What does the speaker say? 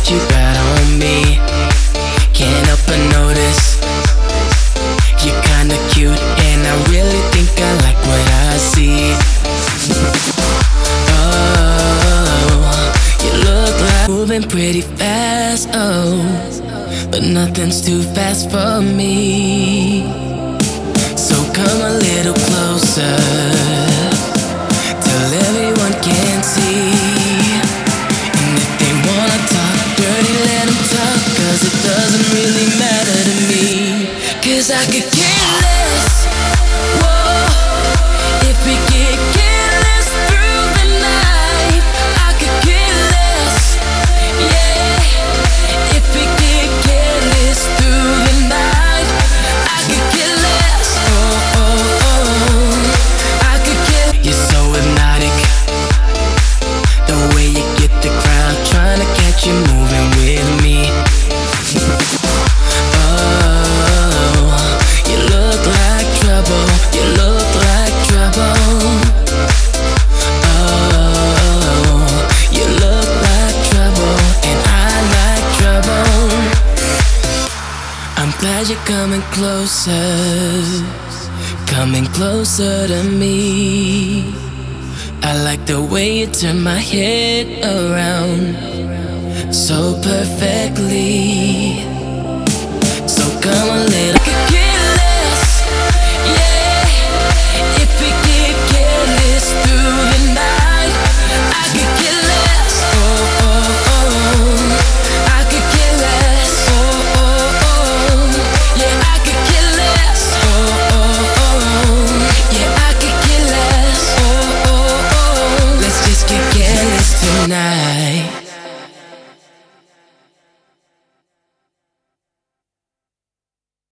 what you got on me. Can't help but notice you're kinda cute, and I really think I like what I see. Oh, you look like moving pretty fast, oh, but nothing's too fast for me. So come a little closer till everyone can see. And if they wanna talk dirty, let them talk, 'cause it doesn't really matter to me. 'Cause I could care less, whoa, if we get careless through the night. I could care less, yeah, if we get careless through the night. I could care less, oh, oh, oh. I could care. You're so hypnotic, the way you get the crowd trying to catch you moving with me. Glad you're coming closer to me. I like the way you turn my head around so perfectly. So come a little. I could care less, yeah, if we get careless through the night. I could care less, oh, oh, oh. I could care less, oh, oh, oh. Yeah, I could care less, oh, oh, oh. Yeah, I could care less, oh, oh, oh. Let's just get careless tonight.